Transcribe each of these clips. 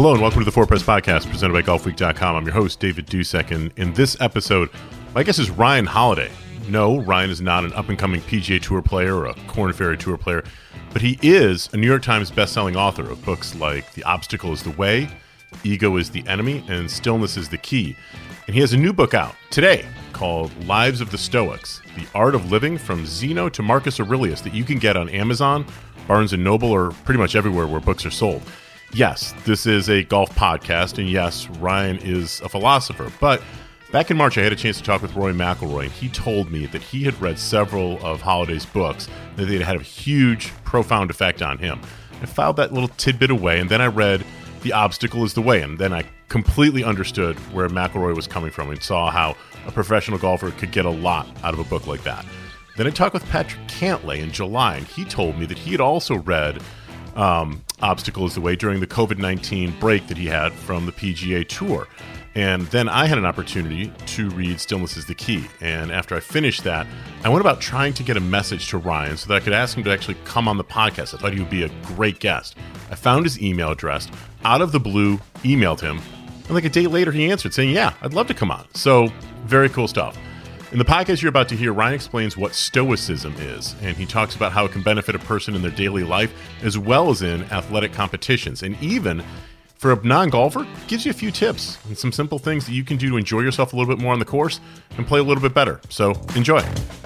Hello and welcome to the Four Press Podcast presented by GolfWeek.com. I'm your host, David Dusek, and in this episode, my guest is Ryan Holiday. No, Ryan is not an up-and-coming PGA Tour player or a Korn Ferry Tour player, but he is a New York Times best-selling author of books like The Obstacle is the Way, Ego is the Enemy, and Stillness is the Key. And he has a new book out today called Lives of the Stoics, The Art of Living from Zeno to Marcus Aurelius that you can get on Amazon, Barnes & Noble, or pretty much everywhere where books are sold. Yes, this is a golf podcast, and yes, Ryan is a philosopher, but back in March I had a chance to talk with Rory McIlroy, and he told me that he had read several of Holiday's books, that they had a huge, profound effect on him. I filed that little tidbit away, and then I read The Obstacle is the Way, and then I completely understood where McIlroy was coming from and saw how a professional golfer could get a lot out of a book like that. Then I talked with Patrick Cantlay in July, and he told me that he had also read Obstacle is the Way during the COVID-19 break that he had from the PGA Tour. And then I had an opportunity to read Stillness is the Key. And after I finished that, I went about trying to get a message to Ryan so that I could ask him to actually come on the podcast. I thought he would be a great guest. I found his email address, out of the blue, emailed him, and like a day later he answered saying, yeah, I'd love to come on. So very cool stuff. In the podcast you're about to hear, Ryan explains what Stoicism is, and he talks about how it can benefit a person in their daily life as well as in athletic competitions. And even for a non-golfer, gives you a few tips and some simple things that you can do to enjoy yourself a little bit more on the course and play a little bit better. So enjoy.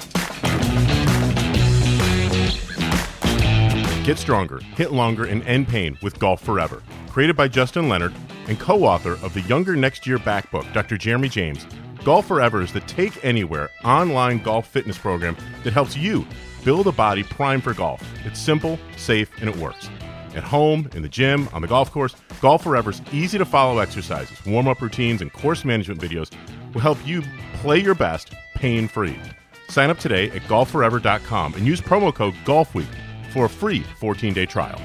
Get stronger, hit longer, and end pain with Golf Forever. Created by Justin Leonard and co-author of the Younger Next Year Back book, Dr. Jeremy James, Golf Forever is the Take Anywhere online golf fitness program that helps you build a body primed for golf. It's simple, safe, and it works. At home, in the gym, on the golf course, Golf Forever's easy-to-follow exercises, warm-up routines, and course management videos will help you play your best pain-free. Sign up today at golfforever.com and use promo code GOLFWEEK for a free 14-day trial.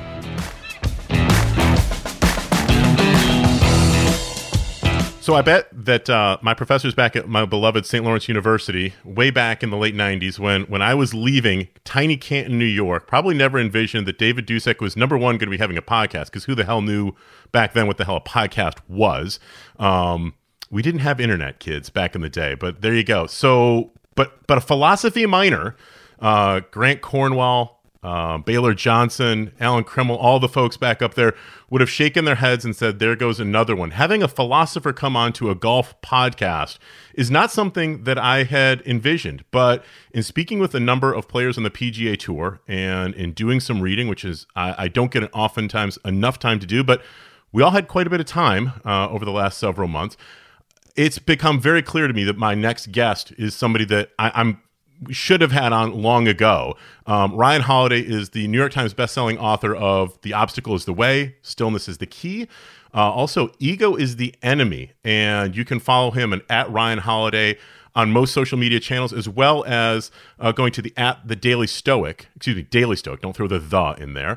So I bet that my professors back at my beloved St. Lawrence University, way back in the late 90s, when I was leaving tiny Canton, New York, probably never envisioned that David Dusek was, number one, going to be having a podcast, because who the hell knew back then what the hell a podcast was? We didn't have internet, kids, back in the day, but there you go. So, but a philosophy minor, Grant Cornwall, Baylor Johnson, Alan Kreml, all the folks back up there would have shaken their heads and said, there goes another one. Having a philosopher come on to a golf podcast is not something that I had envisioned. But in speaking with a number of players on the PGA Tour and in doing some reading, which is I don't get oftentimes enough time to do, but we all had quite a bit of time over the last several months. It's become very clear to me that my next guest is somebody that I'm should have had on long ago. Ryan Holiday is the New York Times bestselling author of The Obstacle is the Way, Stillness is the Key. Also, Ego is the Enemy. And you can follow him at Ryan Holiday on most social media channels, as well as going to the Daily Stoic. Excuse me, Daily Stoic. Don't throw the in there.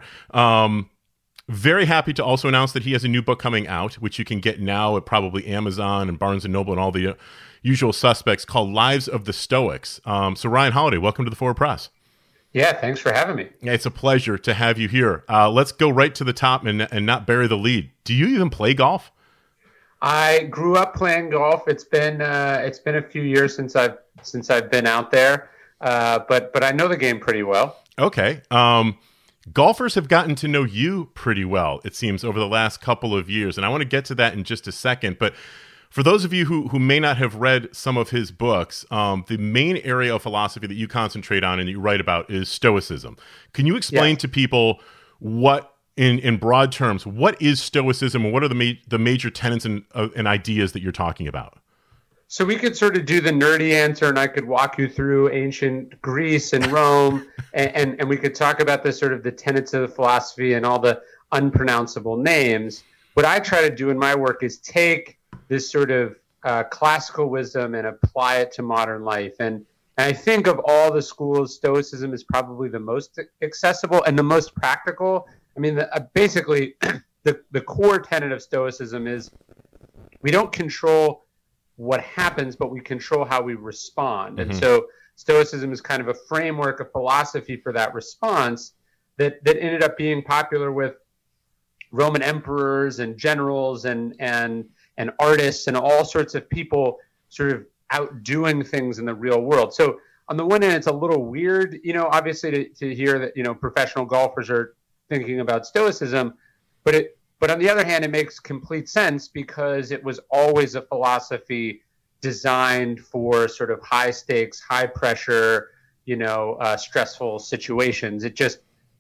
Very happy to also announce that he has a new book coming out, which you can get now at probably Amazon and Barnes & Noble and all the usual suspects, called Lives of the Stoics. So Ryan Holiday, welcome to the Forward Press. Yeah, thanks for having me. It's a pleasure to have you here. Let's go right to the top and not bury the lead. Do you even play golf? I grew up playing golf. It's been a few years since I've been out there, but I know the game pretty well. Okay. Golfers have gotten to know you pretty well, it seems, over the last couple of years, and I want to get to that in just a second. But for those of you who may not have read some of his books, the main area of philosophy that you concentrate on and that you write about is Stoicism. Can you explain to people what, in broad terms, what is Stoicism and what are the major tenets and ideas that you're talking about? So we could sort of do the nerdy answer, and I could walk you through ancient Greece and Rome, and we could talk about the sort of the tenets of the philosophy and all the unpronounceable names. What I try to do in my work is take this sort of classical wisdom and apply it to modern life. And I think of all the schools, Stoicism is probably the most accessible and the most practical. I mean, basically, the core tenet of Stoicism is we don't control what happens, but we control how we respond. Mm-hmm. And so Stoicism is kind of a framework, a philosophy for that response that ended up being popular with Roman emperors and generals and artists and all sorts of people sort of outdoing things in the real world. So on the one hand, it's a little weird, obviously to hear that, professional golfers are thinking about stoicism, but on the other hand, it makes complete sense because it was always a philosophy designed for sort of high stakes, high pressure, stressful situations. It just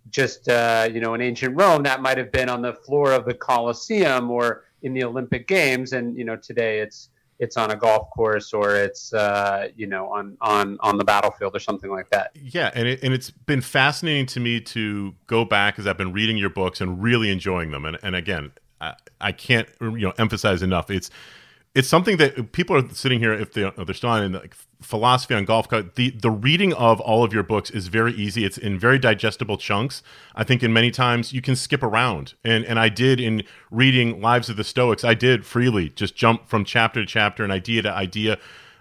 in ancient Rome, that might have been on the floor of the Colosseum or in the Olympic Games. And, today it's on a golf course or it's, on the battlefield or something like that. Yeah. And it's been fascinating to me to go back as I've been reading your books and really enjoying them. And again, I can't, emphasize enough. It's something that people are sitting here, if they're still on in philosophy on golf. The reading of all of your books is very easy. It's in very digestible chunks. I think in many times you can skip around. And I did in reading Lives of the Stoics, I did freely just jump from chapter to chapter and idea to idea.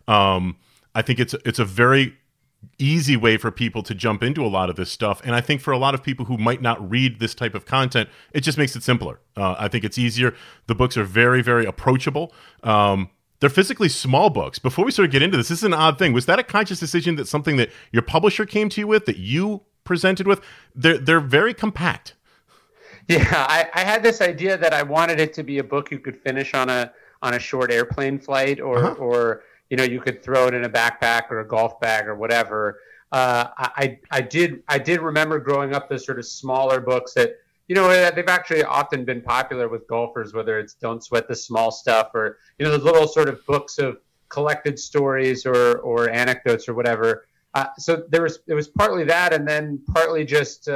I think it's a very easy way for people to jump into a lot of this stuff. And I think for a lot of people who might not read this type of content, it just makes it simpler. I think it's easier. The books are very, very approachable. They're physically small books. Before we sort of get into this is an odd thing. Was that a conscious decision, that something that your publisher came to you with, that you presented with? They're very compact. Yeah, I had this idea that I wanted it to be a book you could finish on a short airplane flight or you could throw it in a backpack or a golf bag or whatever. I did remember growing up those sort of smaller books that, they've actually often been popular with golfers, whether it's Don't Sweat the Small Stuff or, those little sort of books of collected stories or anecdotes or whatever. So there was partly that, and then partly just,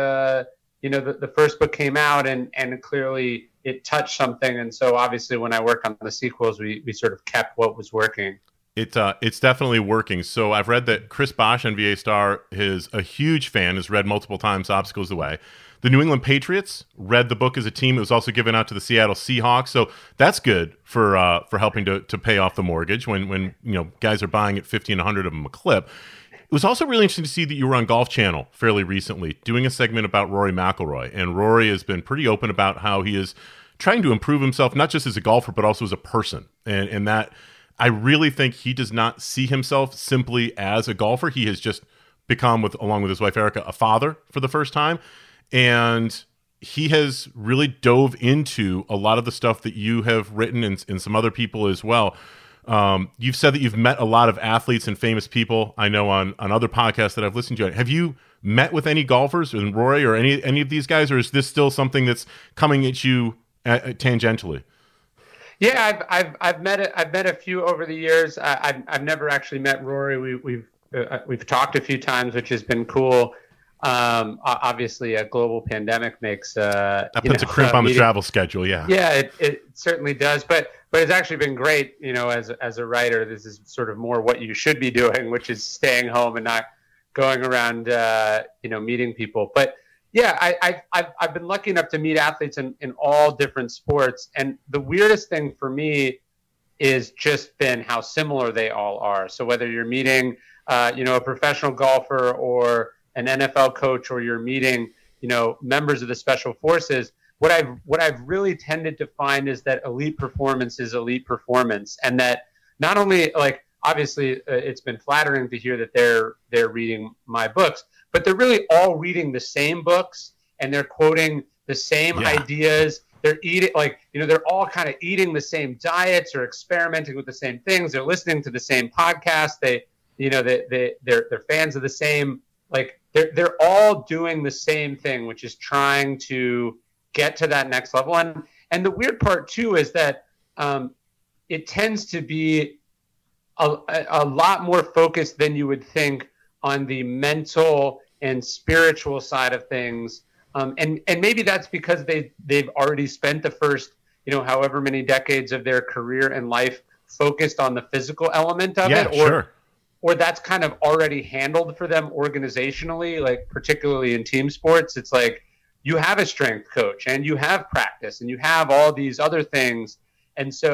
the first book came out and clearly it touched something. And so obviously when I worked on the sequels, we sort of kept what was working. It's definitely working. So I've read that Chris Bosh, NBA star, is a huge fan, has read multiple times Obstacles the Way. The New England Patriots read the book as a team. It was also given out to the Seattle Seahawks. So that's good for helping to pay off the mortgage when guys are buying at 50 and 100 of them a clip. It was also really interesting to see that you were on Golf Channel fairly recently doing a segment about Rory McIlroy. And Rory has been pretty open about how he is trying to improve himself, not just as a golfer, but also as a person. And that I really think he does not see himself simply as a golfer. He has just become, along with his wife Erica, a father for the first time. And he has really dove into a lot of the stuff that you have written and some other people as well. You've said that you've met a lot of athletes and famous people, I know, on other podcasts that I've listened to. Have you met with any golfers, and Rory or any of these guys, or is this still something that's coming at you tangentially? Yeah, I've met a few over the years. I've never actually met Rory. We've talked a few times, which has been cool. Obviously, a global pandemic makes that puts a crimp on the travel schedule. Yeah, it certainly does. But it's actually been great. As a writer, this is sort of more what you should be doing, which is staying home and not going around, meeting people. But yeah, I've been lucky enough to meet athletes in all different sports, and the weirdest thing for me is just been how similar they all are. So whether you're meeting, a professional golfer or an NFL coach, or you're meeting, members of the special forces, what I've really tended to find is that elite performance is elite performance, and that not only, like, obviously it's been flattering to hear that they're reading my books, but they're really all reading the same books and they're quoting the same ideas. They're eating, they're all kind of eating the same diets or experimenting with the same things. They're listening to the same podcasts. They're fans of the same, they're all doing the same thing, which is trying to get to that next level. And the weird part too is that it tends to be a lot more focused than you would think on the mental and spiritual side of things. And maybe that's because they've already spent the first, however many decades of their career and life focused on the physical element of it. Or that's kind of already handled for them organizationally, particularly in team sports. It's like you have a strength coach and you have practice and you have all these other things. And so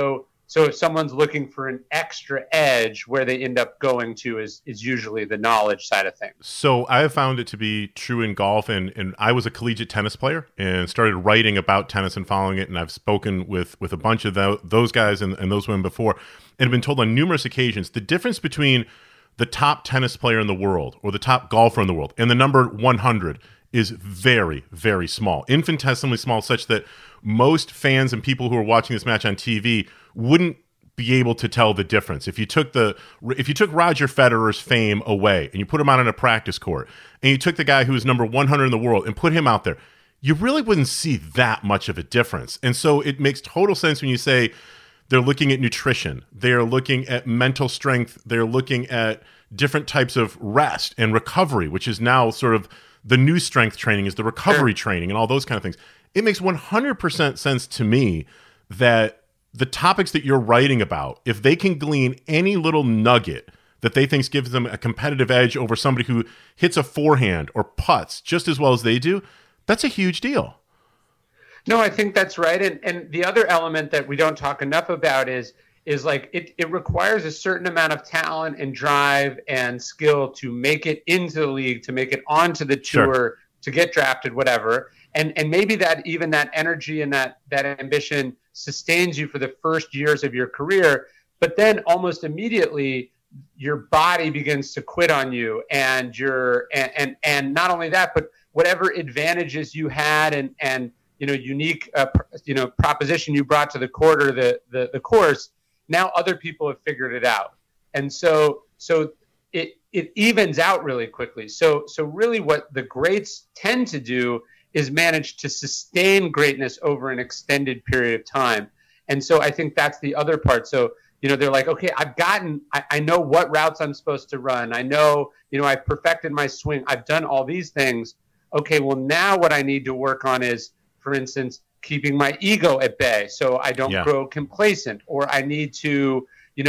So if someone's looking for an extra edge, where they end up going to is usually the knowledge side of things. So I have found it to be true in golf, and I was a collegiate tennis player and started writing about tennis and following it, and I've spoken with a bunch of those guys and those women before, and have been told on numerous occasions the difference between the top tennis player in the world or the top golfer in the world and the number 100 is very, very small, infinitesimally small, such that most fans and people who are watching this match on TV wouldn't be able to tell the difference. If you took Roger Federer's fame away and you put him out on a practice court and you took the guy who was number 100 in the world and put him out there, you really wouldn't see that much of a difference. And so it makes total sense when you say they're looking at nutrition, they're looking at mental strength, they're looking at different types of rest and recovery, which is now sort of the new strength training is the recovery training and all those kind of things. It makes 100% sense to me that the topics that you're writing about, if they can glean any little nugget that they think gives them a competitive edge over somebody who hits a forehand or putts just as well as they do, that's a huge deal. No, I think that's right. And the other element that we don't talk enough about is like it requires a certain amount of talent and drive and skill to make it into the league, to make it onto the tour, to get drafted, whatever. And maybe that even that energy and that ambition sustains you for the first years of your career, but then almost immediately your body begins to quit on you, and and not only that, but whatever advantages you had and unique proposition you brought to the court or the course, now other people have figured it out, and so it evens out really quickly. So really, what the greats tend to do is manage to sustain greatness over an extended period of time. And so I think that's the other part. So, they're like, okay, I know what routes I'm supposed to run. I know, I've perfected my swing. I've done all these things. Okay, well, now what I need to work on is, for instance, keeping my ego at bay so I don't grow complacent, or I need to,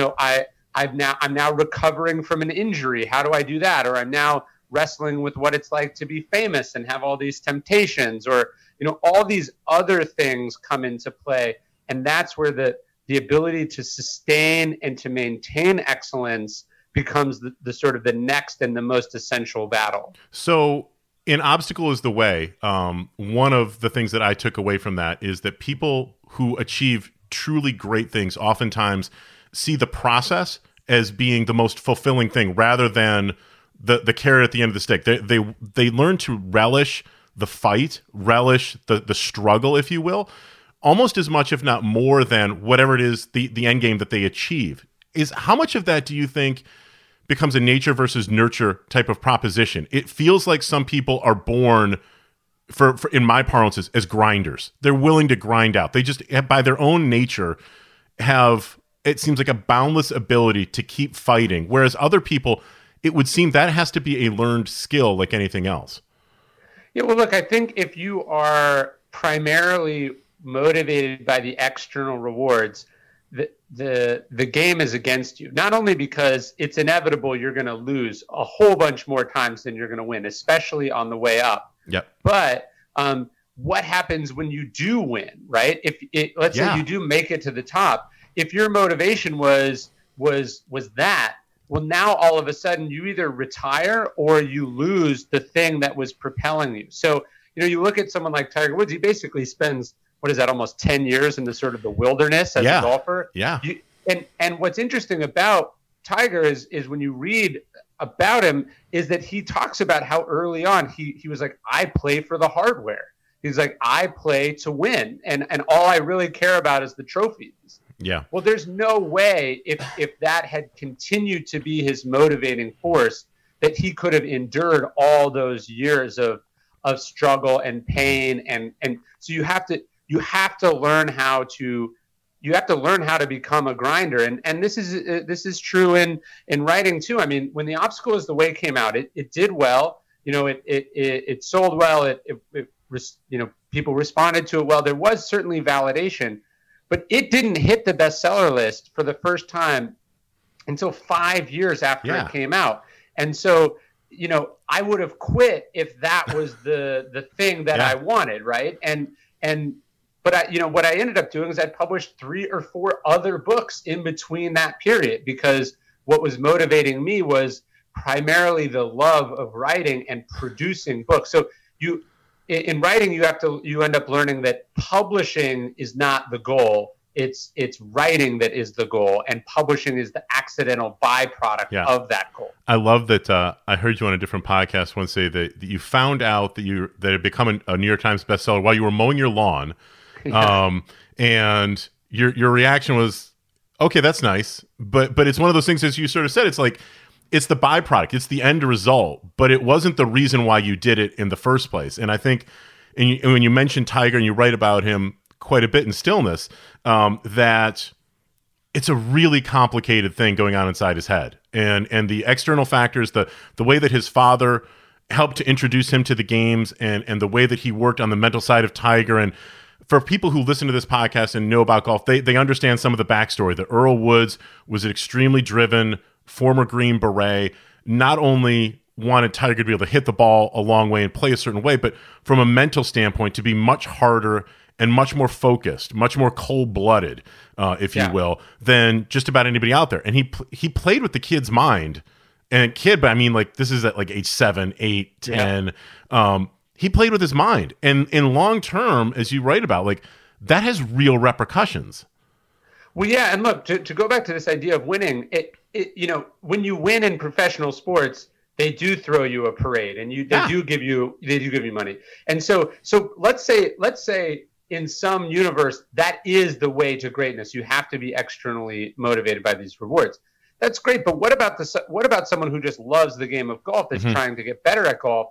I'm now recovering from an injury. How do I do that? Or I'm now wrestling with what it's like to be famous and have all these temptations, or all these other things come into play. And that's where the ability to sustain and to maintain excellence becomes the sort of the next and the most essential battle. So in Obstacle is the Way, one of the things that I took away from that is that people who achieve truly great things oftentimes see the process as being the most fulfilling thing rather than the carrot at the end of the stick. They learn to relish the fight, relish the struggle, if you will, almost as much, if not more, than whatever it is the end game that they achieve. Is how much of that do you think becomes a nature versus nurture type of proposition? It feels like some people are born, for in my parlance, as grinders. They're willing to grind out. They just, by their own nature, have, it seems like, a boundless ability to keep fighting, whereas other people, it would seem that has to be a learned skill like anything else. Yeah, well, look, I think if you are primarily motivated by the external rewards, the game is against you. Not only because it's inevitable you're going to lose a whole bunch more times than you're going to win, especially on the way up. Yep. But what happens when you do win, right? Let's say you do make it to the top. If your motivation was that, well, now all of a sudden you either retire or you lose the thing that was propelling you. So, you look at someone like Tiger Woods, he basically spends, what is that, almost 10 years in the sort of the wilderness as a golfer. Yeah. And what's interesting about Tiger is when you read about him is that he talks about how early on he was like, I play for the hardware. He's like, I play to win. And all I really care about is the trophies. Yeah. Well, there's no way if that had continued to be his motivating force that he could have endured all those years of struggle and pain. And so you have to learn how to become a grinder. And this is true in writing too. I mean, when The Obstacle is the Way came out, it did well. It sold well. People responded to it well. There was certainly validation, but it didn't hit the bestseller list for the first time until 5 years after it came out. And so, I would have quit if that was the thing that I wanted, right? But what I ended up doing is I published 3 or 4 other books in between that period, because what was motivating me was primarily the love of writing and producing books. So in writing, you end up learning that publishing is not the goal. It's writing that is the goal, and publishing is the accidental byproduct of that goal. I love that. I heard you on a different podcast once say that you found out that it had become a New York Times bestseller while you were mowing your lawn, and your reaction was, okay, that's nice, but it's one of those things, as you sort of said, it's like it's the byproduct, it's the end result, but it wasn't the reason why you did it in the first place. And I think, and when you mention Tiger and you write about him quite a bit in Stillness, that it's a really complicated thing going on inside his head, and the external factors, the way that his father helped to introduce him to the games, and the way that he worked on the mental side of Tiger. And for people who listen to this podcast and know about golf, they understand some of the backstory. That Earl Woods was an extremely driven former Green Beret, not only wanted Tiger to be able to hit the ball a long way and play a certain way, but from a mental standpoint to be much harder and much more focused, much more cold-blooded, if you will, than just about anybody out there. And he played with the kid's mind. And but I mean, like, this is at like age 7, 8, 10. He played with his mind. And in long term, as you write about, like, that has real repercussions. Well, yeah, and look, to go back to this idea of winning, when you win in professional sports, they do throw you a parade, and they do give you money. And so let's say in some universe that is the way to greatness. You have to be externally motivated by these rewards. That's great, but what about someone who just loves the game of golf, that's trying to get better at golf?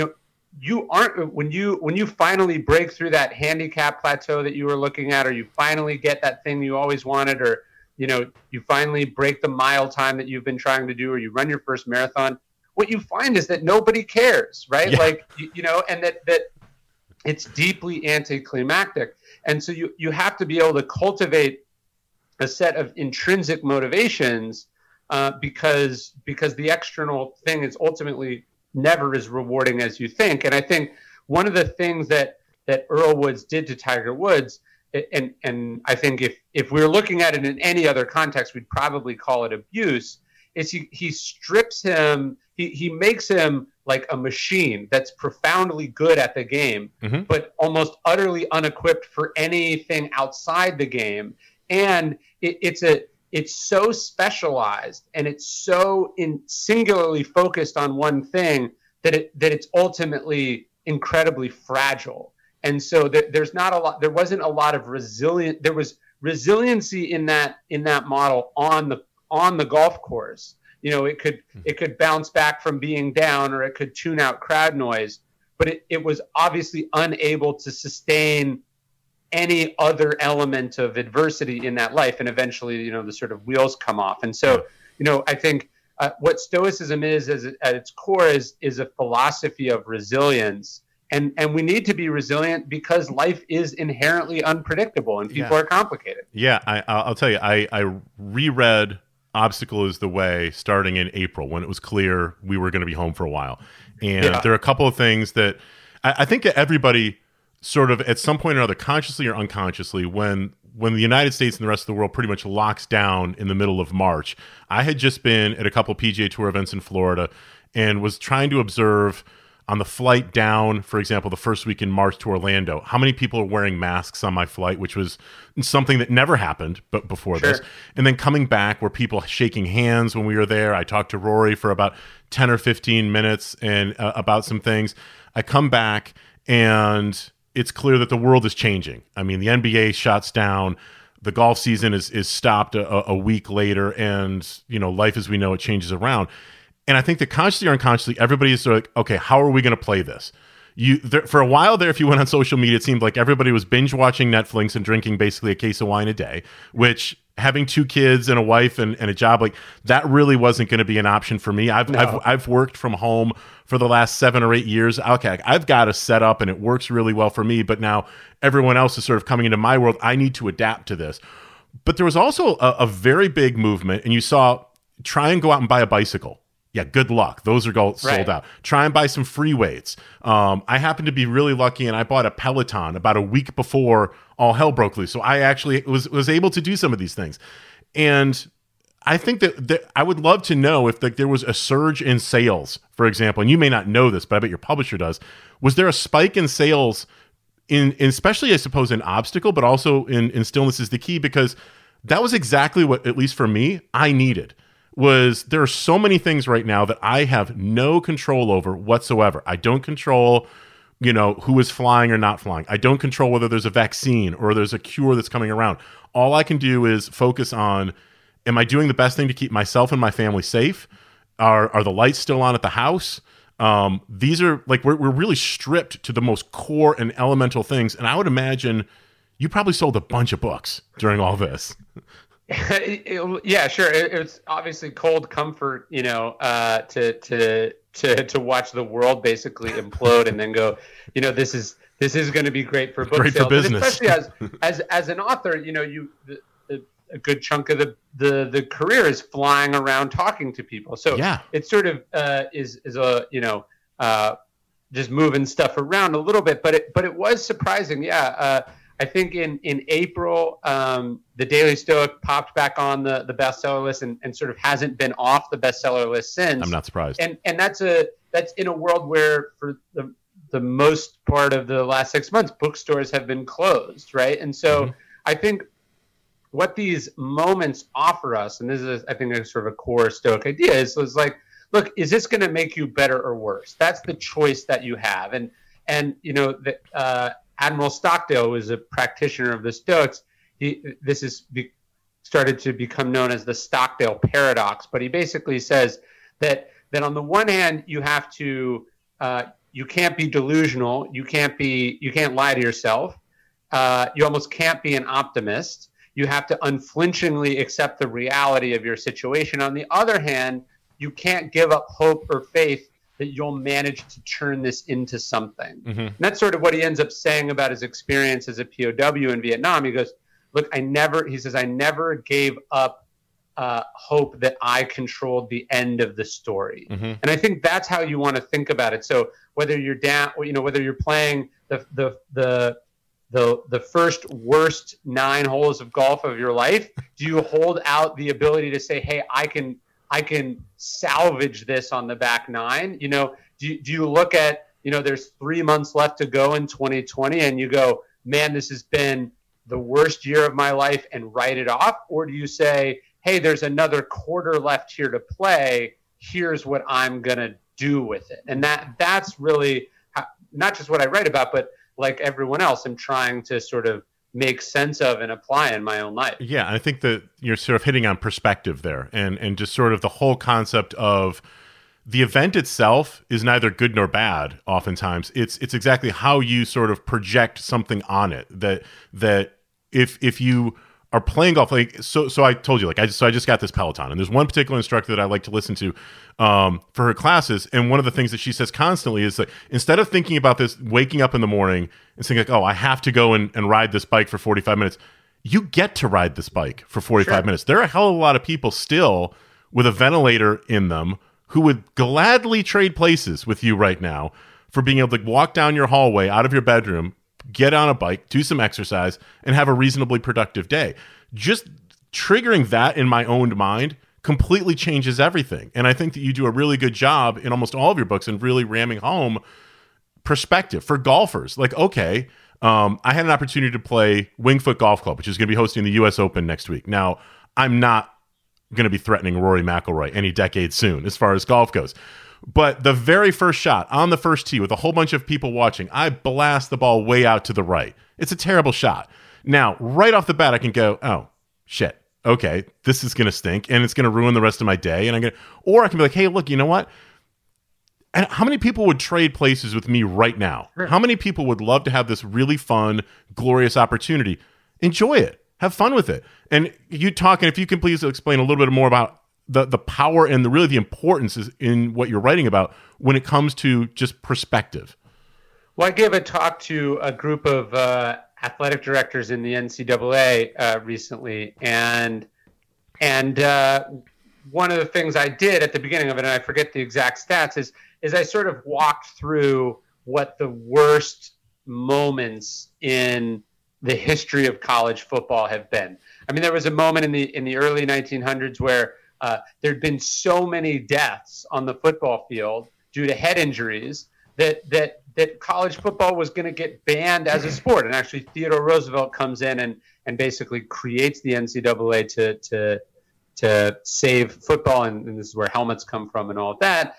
You aren't, when you finally break through that handicap plateau that you were looking at, or you finally get that thing you always wanted, or you finally break the mile time that you've been trying to do, or you run your first marathon, what you find is that nobody cares, right? Yeah. Like, and that it's deeply anticlimactic. And so you have to be able to cultivate a set of intrinsic motivations, because the external thing is ultimately never as rewarding as you think. And I think one of the things that Earl Woods did to Tiger Woods, and I think if we were looking at it in any other context, we'd probably call it abuse, is he strips him, he makes him like a machine that's profoundly good at the game, but almost utterly unequipped for anything outside the game. And it's so specialized, and it's so singularly focused on one thing that it's ultimately incredibly fragile. And so there wasn't a lot of resilience. There was resiliency in that model on the golf course. It could bounce back from being down, or it could tune out crowd noise, but it was obviously unable to sustain any other element of adversity in that life. And eventually, the sort of wheels come off. And so, I think what Stoicism is at its core is a philosophy of resilience. And we need to be resilient because life is inherently unpredictable and people are complicated. Yeah, I'll tell you, I reread Obstacle is the Way starting in April, when it was clear we were going to be home for a while. And there are a couple of things that I think that everybody sort of at some point or other, consciously or unconsciously, when the United States and the rest of the world pretty much locks down in the middle of March. I had just been at a couple PGA Tour events in Florida and was trying to observe on the flight down, for example, the first week in March to Orlando, how many people are wearing masks on my flight, which was something that never happened before this. And then coming back, were people shaking hands when we were there. I talked to Rory for about 10 or 15 minutes and about some things. I come back, and it's clear that the world is changing. I mean, the NBA shuts down. The golf season is stopped a week later, and life as we know it changes around. And I think that consciously or unconsciously, everybody is sort of like, okay, how are we going to play this? For a while there, if you went on social media, it seemed like everybody was binge watching Netflix and drinking basically a case of wine a day, which, having 2 kids and a wife and a job, like, that really wasn't going to be an option for me. I've worked from home for the last 7 or 8 years. Okay, I've got a setup and it works really well for me, but now everyone else is sort of coming into my world. I need to adapt to this. But there was also a very big movement, and you saw, try and go out and buy a bicycle. Yeah, good luck. Those are sold out. Try and buy some free weights. I happened to be really lucky, and I bought a Peloton about a week before all hell broke loose. So I actually was able to do some of these things. And I think that I would love to know if there was a surge in sales, for example, and you may not know this, but I bet your publisher does. Was there a spike in sales in especially, I suppose, in Obstacle, but also in Stillness is the Key? Because that was exactly what, at least for me, I needed. Was there are so many things right now that I have no control over whatsoever. I don't control, who is flying or not flying. I don't control whether there's a vaccine or there's a cure that's coming around. All I can do is focus on, am I doing the best thing to keep myself and my family safe? Are the lights still on at the house? These are like, we're really stripped to the most core and elemental things. And I would imagine you probably sold a bunch of books during all this. Yeah, sure. It's obviously cold comfort, to watch the world basically implode and then go, this is going to be great for book great sales. For business. Especially as an author, a good chunk of the career is flying around talking to people. So yeah, it sort of is a just moving stuff around a little bit, but it was surprising. Yeah. I think in April, the Daily Stoic popped back on the bestseller list and sort of hasn't been off the bestseller list since. I'm not surprised. And that's in a world where for the most part of the last 6 months, bookstores have been closed, right? And so I think what these moments offer us, and this is, I think, a sort of a core Stoic idea, is like, look, is this going to make you better or worse? That's the choice that you have. And Admiral Stockdale was a practitioner of the Stoics. This is started to become known as the Stockdale paradox. But he basically says that on the one hand, you have to you can't be delusional. You can't lie to yourself. You almost can't be an optimist. You have to unflinchingly accept the reality of your situation. On the other hand, you can't give up hope or faith that you'll manage to turn this into something. And that's sort of what he ends up saying about his experience as a POW in Vietnam. He goes, look, I never gave up hope that I controlled the end of the story. And I think that's how you want to think about it. So whether you're down, whether you're playing the first worst 9 holes of golf of your life, do you hold out the ability to say, hey, I can salvage this on the back 9? Do you look at, there's 3 months left to go in 2020 and you go, man, this has been the worst year of my life, and write it off? Or do you say, hey, there's another quarter left here to play. Here's what I'm going to do with it. And that's really not just what I write about, but like everyone else, I'm trying to sort of make sense of and apply in my own life. Yeah, I think that you're sort of hitting on perspective there, and just sort of the whole concept of the event itself is neither good nor bad. Oftentimes, it's exactly how you sort of project something on it. That if you are playing golf, like so I told you, I just got this Peloton, and there's one particular instructor that I like to listen to for her classes, and one of the things that she says constantly is that instead of thinking about this, waking up in the morning and saying like, oh, I have to go and ride this bike for 45 minutes, you get to ride this bike for 45 minutes. There are a hell of a lot of people still with a ventilator in them who would gladly trade places with you right now for being able to walk down your hallway out of your bedroom, get on a bike, do some exercise, and have a reasonably productive day. Just triggering that in my own mind completely changes everything. And I think that you do a really good job in almost all of your books in really ramming home perspective for golfers. Like, okay, I had an opportunity to play Wingfoot Golf Club, which is going to be hosting the U.S. Open next week. Now, I'm not going to be threatening Rory McIlroy any decade soon as far as golf goes. But the very first shot on the first tee with a whole bunch of people watching, I blast the ball way out to the right. It's a terrible shot. Now, right off the bat, I can go, oh, shit. Okay, this is going to stink, and it's going to ruin the rest of my day. And or I can be like, hey, look, you know what? And how many people would trade places with me right now? Sure. How many people would love to have this really fun, glorious opportunity? Enjoy it. Have fun with it. And you talking, if you can please explain a little bit more about the power and the importance is in what you're writing about when it comes to just perspective. Well, I gave a talk to a group of athletic directors in the NCAA recently, and one of the things I did at the beginning of it, and I forget the exact stats, is I sort of walked through what the worst moments in the history of college football have been. I mean, there was a moment in the early 1900s where there'd been so many deaths on the football field due to head injuries that college football was going to get banned as a sport. And actually, Theodore Roosevelt comes in and basically creates the NCAA to save football, and this is where helmets come from and all of that.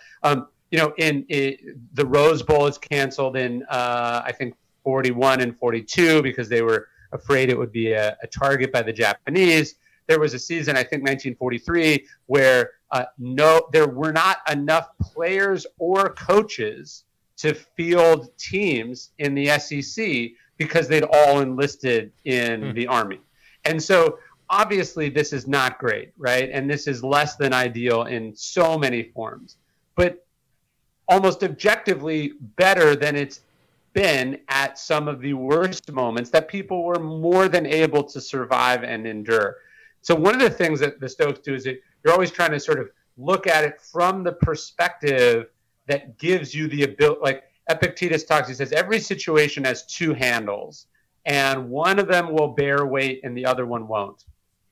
The Rose Bowl is canceled in I think 41 and 42 because they were afraid it would be a target by the Japanese. There was a season, I think 1943, where there were not enough players or coaches to field teams in the SEC because they'd all enlisted in the Army. And so obviously this is not great, right? And this is less than ideal in so many forms, but almost objectively better than it's been at some of the worst moments that people were more than able to survive and endure. So one of the things that the Stoics do is that you're always trying to sort of look at it from the perspective that gives you the ability. Like Epictetus talks, he says every situation has two handles, and one of them will bear weight and the other one won't.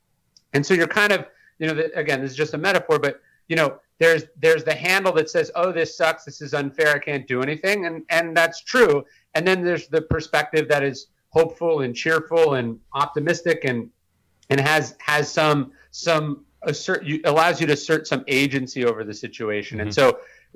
And so you're kind of, again, this is just a metaphor, but there's the handle that says, oh, this sucks, this is unfair, I can't do anything, and that's true. And then there's the perspective that is hopeful and cheerful and optimistic and has some allows you to assert some agency over the situation. Mm-hmm. And so,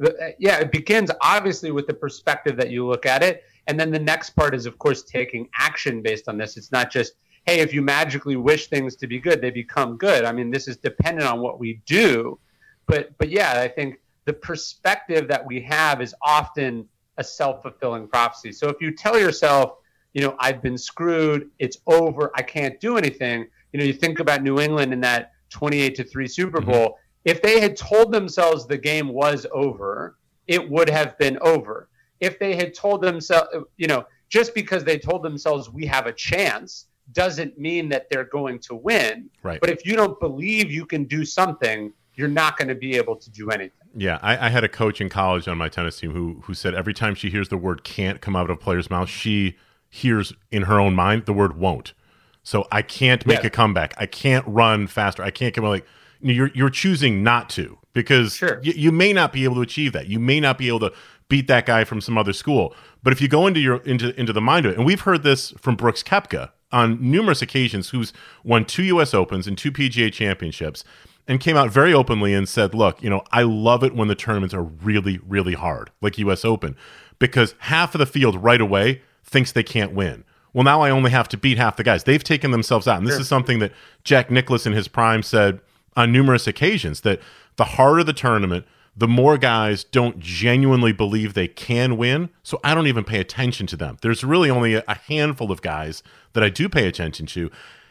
it begins obviously with the perspective that you look at it, and then the next part is, of course, taking action based on this. It's not just, hey, if you magically wish things to be good, they become good. I mean, this is dependent on what we do. But yeah, I think the perspective that we have is often a self-fulfilling prophecy. So if you tell yourself, I've been screwed, it's over, I can't do anything. You think about New England in that 28-3 Super Bowl. Mm-hmm. If they had told themselves the game was over, it would have been over. If they had told themselves, just because they told themselves we have a chance doesn't mean that they're going to win. Right. But if you don't believe you can do something, you're not going to be able to do anything. Yeah, I had a coach in college on my tennis team who said every time she hears the word can't come out of a player's mouth, she hears in her own mind the word won't. So I can't make a comeback. I can't run faster. I can't come like you're choosing not to because you may not be able to achieve that. You may not be able to beat that guy from some other school. But if you go into the mind of it, and we've heard this from Brooks Koepka on numerous occasions, who's won 2 U.S. Opens and 2 PGA championships, and came out very openly and said, look, I love it when the tournaments are really, really hard, like U.S. Open, because half of the field right away thinks they can't win. Well, now I only have to beat half the guys. They've taken themselves out. And this is something that Jack Nicklaus in his prime said on numerous occasions, that the harder the tournament, the more guys don't genuinely believe they can win. So I don't even pay attention to them. There's really only a handful of guys that I do pay attention to.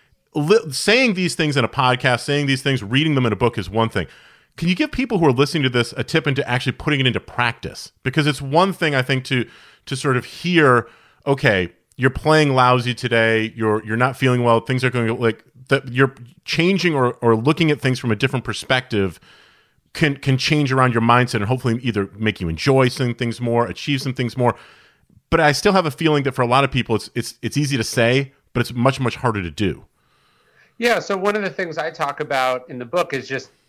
Saying these things in a podcast, saying these things, reading them in a book is one thing. Can you give people who are listening to this a tip into actually putting it into practice? Because it's one thing, I think, to sort of hear, okay, you're playing lousy today, you're not feeling well, things are going like that. You're changing or looking at things from a different perspective can change around your mindset and hopefully either make you enjoy some things more, achieve some things more. But I still have a feeling that for a lot of people, it's easy to say, but it's much, much harder to do. Yeah, so one of the things I talk about in the book is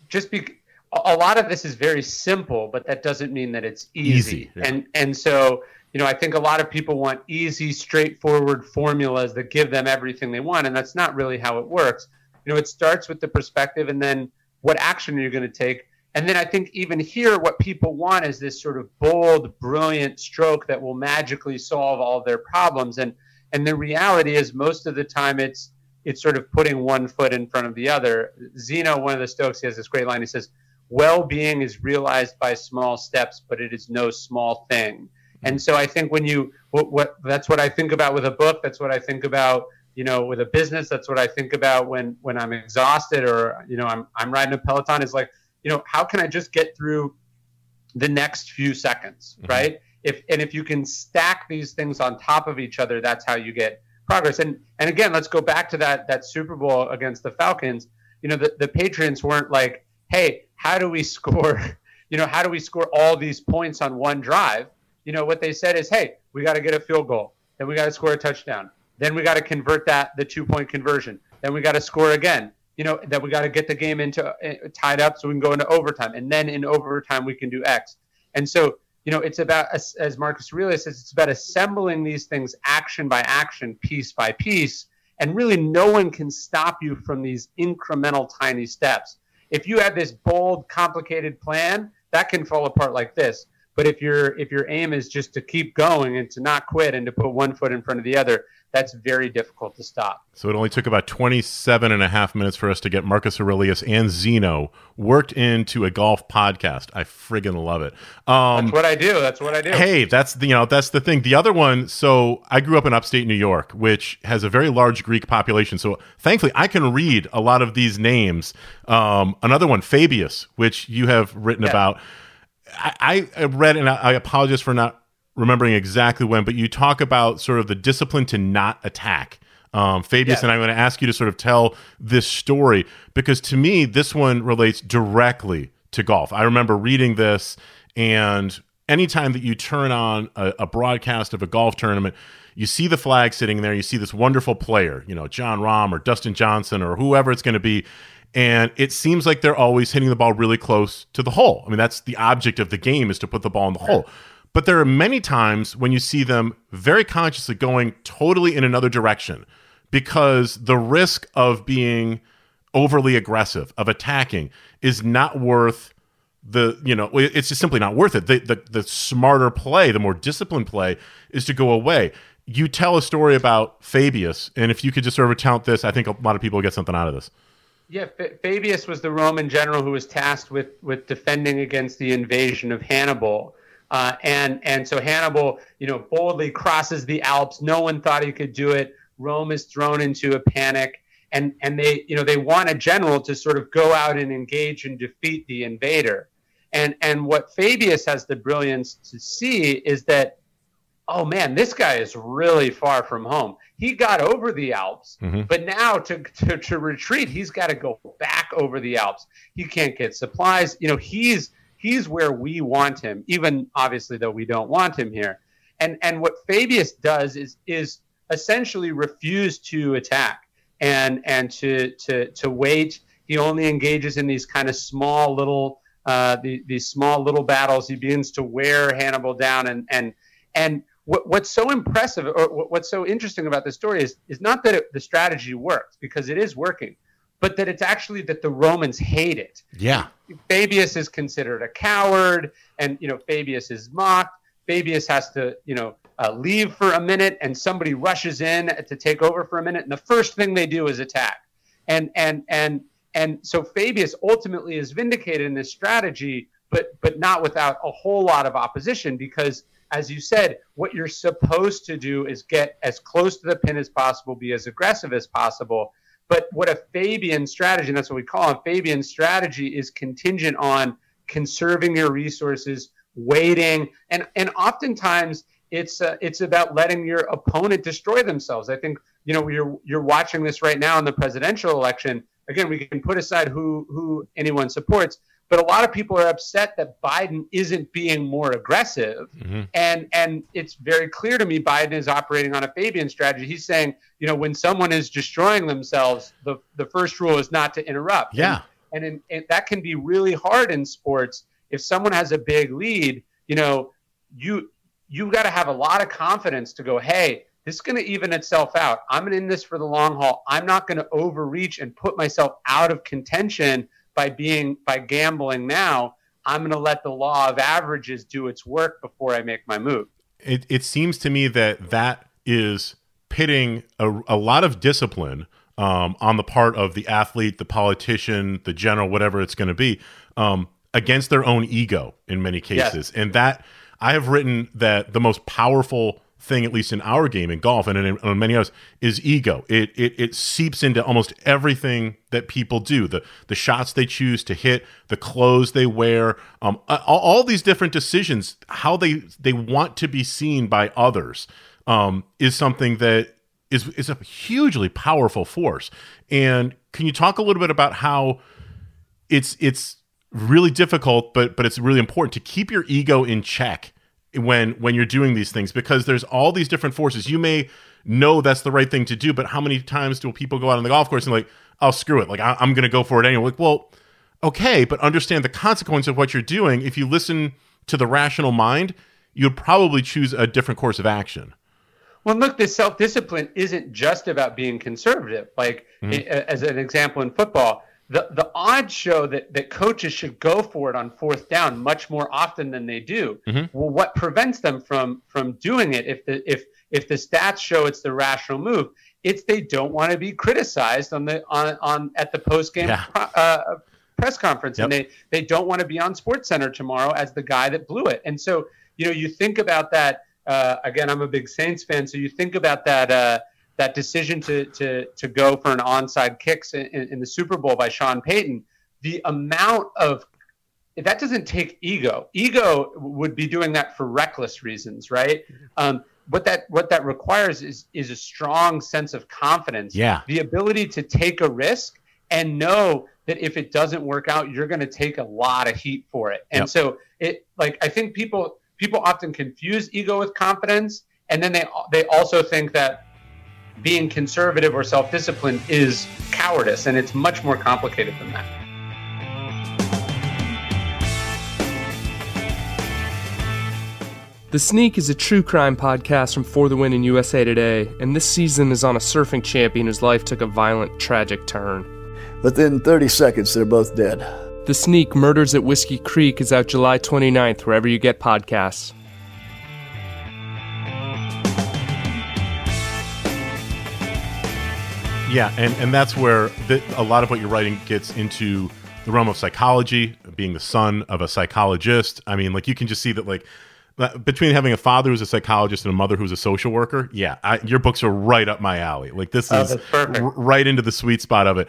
a lot of this is very simple, but that doesn't mean that it's easy. Yeah. And so, I think a lot of people want easy, straightforward formulas that give them everything they want, and that's not really how it works. It starts with the perspective and then what action you're going to take. And then I think even here, what people want is this sort of bold, brilliant stroke that will magically solve all their problems. And the reality is most of the time it's sort of putting one foot in front of the other. Zeno, one of the Stoics, he has this great line. He says, well-being is realized by small steps, but it is no small thing. And so I think that's what I think about with a book. That's what I think about, with a business. That's what I think about when I'm exhausted or, I'm riding a Peloton is like, how can I just get through the next few seconds, mm-hmm. right? If you can stack these things on top of each other, that's how you get progress. And again, let's go back to that Super Bowl against the Falcons. The Patriots weren't like, hey, how do we score, how do we score all these points on one drive? What they said is, hey, we got to get a field goal. Then we got to score a touchdown. Then we got to convert the 2-point conversion. Then we got to score again. Then we got to get the game into tied up so we can go into overtime. And then in overtime, we can do X. And so, it's about, as Marcus Aurelius says, it's about assembling these things action by action, piece by piece. And really, no one can stop you from these incremental tiny steps. If you have this bold, complicated plan, that can fall apart like this. But if your aim is just to keep going and to not quit and to put one foot in front of the other, that's very difficult to stop. So it only took about 27 and a half minutes for us to get Marcus Aurelius and Zeno worked into a golf podcast. I friggin' love it. That's what I do. Hey, that's the thing. The other one, so I grew up in upstate New York, which has a very large Greek population. So thankfully, I can read a lot of these names. Another one, Fabius, which you have written about. I read, and I apologize for not remembering exactly when, but you talk about sort of the discipline to not attack. Fabius, and I'm going to ask you to sort of tell this story, because to me, this one relates directly to golf. I remember reading this, and anytime that you turn on a broadcast of a golf tournament, you see the flag sitting there, you see this wonderful player, Jon Rahm or Dustin Johnson or whoever it's going to be, and it seems like they're always hitting the ball really close to the hole. I mean, that's the object of the game, is to put the ball in the hole. But there are many times when you see them very consciously going totally in another direction, because the risk of being overly aggressive, of attacking, is not worth it's just simply not worth it. The smarter play, the more disciplined play, is to go away. You tell a story about Fabius, and if you could just sort of recount this, I think a lot of people will get something out of this. Yeah, Fabius was the Roman general who was tasked with defending against the invasion of Hannibal. And so Hannibal, boldly crosses the Alps. No one thought he could do it. Rome is thrown into a panic, and they want a general to sort of go out and engage and defeat the invader. And what Fabius has the brilliance to see is that, oh man, this guy is really far from home. He got over the Alps, but now to retreat, he's got to go back over the Alps. He can't get supplies. He's where we want him, even obviously though we don't want him here. And what Fabius does is essentially refuse to attack and to wait. He only engages in these kind of small little these small little battles. He begins to wear Hannibal down, and what's so impressive, or what's so interesting about this story is not that the strategy works, because it is working, but that it's actually that the Romans hate it. Yeah. Fabius is considered a coward, and Fabius is mocked. Fabius has to leave for a minute, and somebody rushes in to take over for a minute, and the first thing they do is attack. And so Fabius ultimately is vindicated in this strategy, but not without a whole lot of opposition, because, as you said, what you're supposed to do is get as close to the pin as possible, be as aggressive as possible. But what a Fabian strategy, and that's what we call a Fabian strategy, is contingent on conserving your resources, waiting, and oftentimes it's about letting your opponent destroy themselves. I think you're watching this right now in the presidential election. Again, we can put aside who anyone supports, but a lot of people are upset that Biden isn't being more aggressive. And it's very clear to me Biden is operating on a Fabian strategy. He's saying, when someone is destroying themselves, the first rule is not to interrupt. Yeah. And that can be really hard in sports. If someone has a big lead, you've got to have a lot of confidence to go, hey, this is going to even itself out. I'm in this for the long haul. I'm not going to overreach and put myself out of contention by gambling now. I'm going to let the law of averages do its work before I make my move. It seems to me that is pitting a lot of discipline on the part of the athlete, the politician, the general, whatever it's going to be, against their own ego in many cases. Yes. And that I have written that the most powerful thing, at least in our game in golf and in many others, is ego. It seeps into almost everything that people do. The shots they choose to hit, the clothes they wear, all these different decisions, how they want to be seen by others, is something that is a hugely powerful force. And can you talk a little bit about how it's really difficult, but it's really important to keep your ego in check when you're doing these things, because there's all these different forces. You may know that's the right thing to do, but how many times do people go out on the golf course and like, oh, screw it, like I'm going to go for it anyway? Like, well, okay, but understand the consequence of what you're doing. If you listen to the rational mind, you'd probably choose a different course of action. Well, look, this self-discipline isn't just about being conservative. Like, as an example in football, the odds show that coaches should go for it on fourth down much more often than they do. Well, what prevents them from doing it if the stats show it's the rational move? It's they don't want to be criticized at the post-game press conference, and they don't want to be on SportsCenter tomorrow as the guy that blew it. And so, you think about that. Again, I'm a big Saints fan, so you think about that decision to go for an onside kicks in the Super Bowl by Sean Payton. The amount of that doesn't take ego. Ego would be doing that for reckless reasons, right? What that requires is a strong sense of confidence. Yeah. The ability to take a risk and know that if it doesn't work out, you're going to take a lot of heat for it. And so I think people often confuse ego with confidence, and then they also think that being conservative or self-disciplined is cowardice, and it's much more complicated than that. The Sneak is a true crime podcast from For the Win and USA Today, and this season is on a surfing champion whose life took a violent, tragic turn. Within 30 seconds, they're both dead. The Sneak, Murders at Whiskey Creek, is out July 29th, wherever you get podcasts. Yeah, and that's where a lot of what you're writing gets into the realm of psychology, being the son of a psychologist. I mean, like, you can just see that, like, between having a father who's a psychologist and a mother who's a social worker, your books are right up my alley. Like, this is right into the sweet spot of it.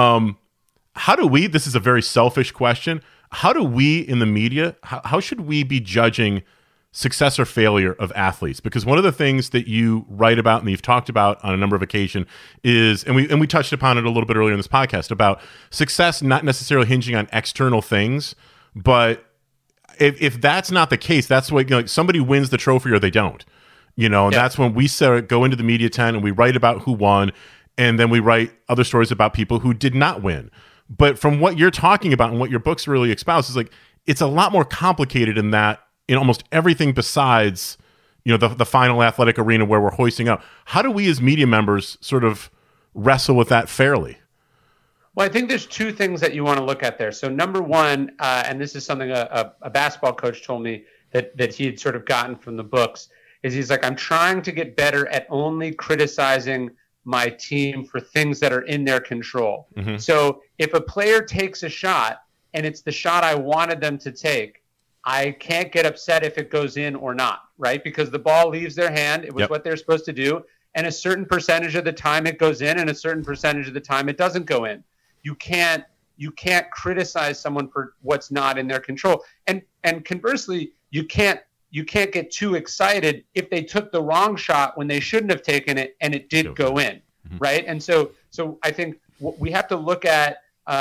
How do we, this is a very selfish question, how do we in the media, how should we be judging success or failure of athletes? Because one of the things that you write about and you've talked about on a number of occasions is, and we touched upon it a little bit earlier in this podcast, about success not necessarily hinging on external things, but if that's not the case, that's what, like, somebody wins the trophy or they don't, and that's when we go into the media tent and we write about who won, and then we write other stories about people who did not win. But from what you're talking about and what your books really espouse is, like, it's a lot more complicated in that, in almost everything besides, the final athletic arena where we're hoisting up. How do we as media members sort of wrestle with that fairly? Well, I think there's two things that you want to look at there. So number one, and this is something a basketball coach told me that he had sort of gotten from the books, is he's like, I'm trying to get better at only criticizing my team for things that are in their control. Mm-hmm. So if a player takes a shot and it's the shot I wanted them to take, I can't get upset if it goes in or not, right? Because the ball leaves their hand. It was what they're supposed to do. And a certain percentage of the time it goes in and a certain percentage of the time it doesn't go in. You can't criticize someone for what's not in their control. And conversely, you can't get too excited if they took the wrong shot when they shouldn't have taken it and it did go in, right? And so I think we have to look at,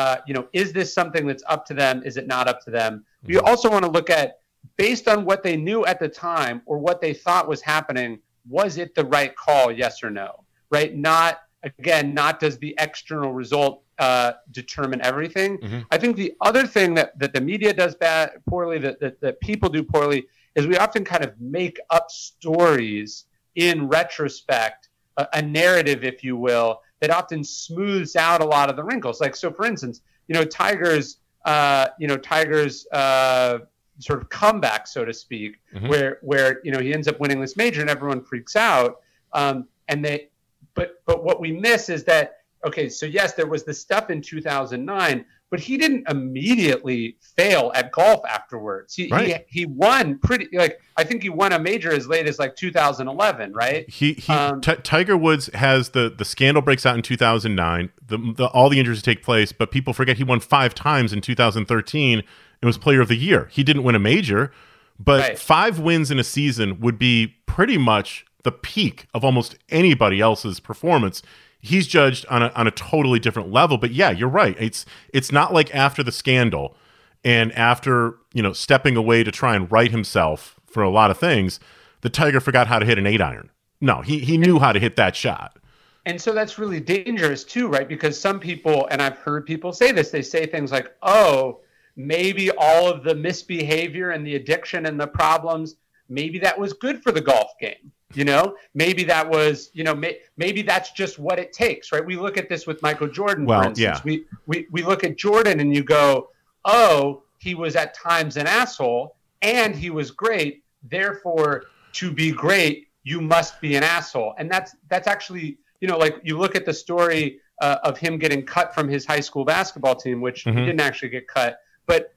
is this something that's up to them? Is it not up to them? We also want to look at, based on what they knew at the time or what they thought was happening, was it the right call, yes or no, right? Not does the external result determine everything. Mm-hmm. I think the other thing that the media does poorly, that people do poorly, is we often kind of make up stories in retrospect, a narrative, if you will, that often smooths out a lot of the wrinkles. Like, so for instance, Tiger's sort of comeback, so to speak, where he ends up winning this major and everyone freaks out. But what we miss is that, okay, so yes, there was the stuff in 2009, but he didn't immediately fail at golf afterwards. He won I think he won a major as late as 2011, right? Tiger Woods has the scandal breaks out in 2009. All the injuries take place, but people forget he won 5 times in 2013 and was Player of the Year. He didn't win a major, but 5 wins in a season would be pretty much the peak of almost anybody else's performance. He's judged on a totally different level. But yeah, you're right. It's not like after the scandal And after, stepping away to try and right himself for a lot of things, the Tiger forgot how to hit an 8-iron. No, he knew how to hit that shot. And so that's really dangerous too, right? Because some people, and I've heard people say this, they say things like, oh, maybe all of the misbehavior and the addiction and the problems, maybe that was good for the golf game. Maybe that was, maybe that's just what it takes, right? We look at this with Michael Jordan, for instance. Yeah. We look at Jordan and you go, oh, he was at times an asshole and he was great. Therefore, to be great, you must be an asshole. And that's actually, like you look at the story of him getting cut from his high school basketball team, which he didn't actually get cut. But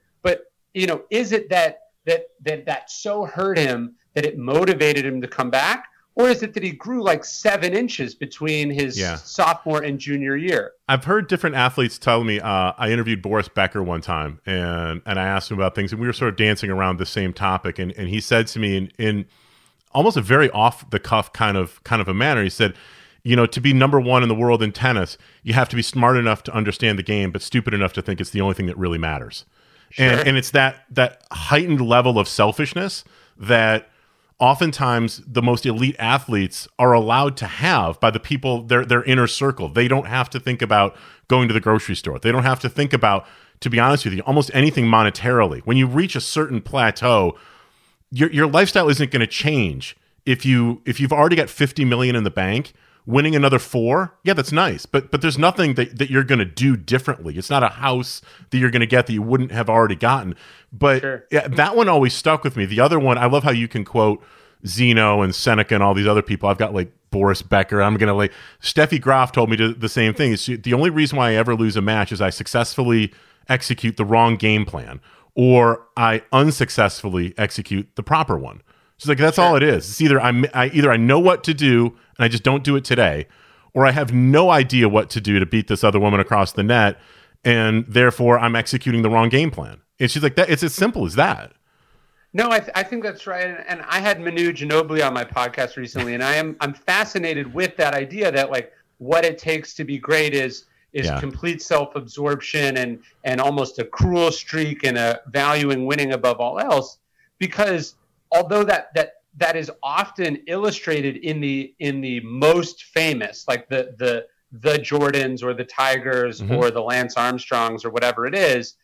is it that so hurt him that it motivated him to come back? Or is it that he grew like 7 inches between his sophomore and junior year? I've heard different athletes tell me, I interviewed Boris Becker one time and I asked him about things and we were sort of dancing around the same topic. And he said to me in almost a very off the cuff kind of a manner, he said, to be number one in the world in tennis, you have to be smart enough to understand the game, but stupid enough to think it's the only thing that really matters. Sure. And it's that heightened level of selfishness that oftentimes the most elite athletes are allowed to have by the people, their inner circle. They don't have to think about going to the grocery store. They don't have to think about, to be honest with you, almost anything monetarily. When you reach a certain plateau, your lifestyle isn't going to change. If you've already got 50 million in the bank, winning another 4, yeah, that's nice. But there's nothing that you're going to do differently. It's not a house that you're going to get that you wouldn't have already gotten. But sure. Yeah, that one always stuck with me. The other one, I love how you can quote Zeno and Seneca and all these other people. I've got like Boris Becker. I'm going to Steffi Graf told me the same thing. It's the only reason why I ever lose a match is I successfully execute the wrong game plan or I unsuccessfully execute the proper one. She's like, that's all it is. It's either I know what to do and I just don't do it today, or I have no idea what to do to beat this other woman across the net, and therefore I'm executing the wrong game plan. And she's like, that it's as simple as that. No, I think that's right. And I had Manu Ginobili on my podcast recently, and I'm fascinated with that idea that like what it takes to be great is complete self-absorption and almost a cruel streak and a valuing winning above all else, because although that is often illustrated in the most famous, like the Jordans or the Tigers or the Lance Armstrongs or whatever it is,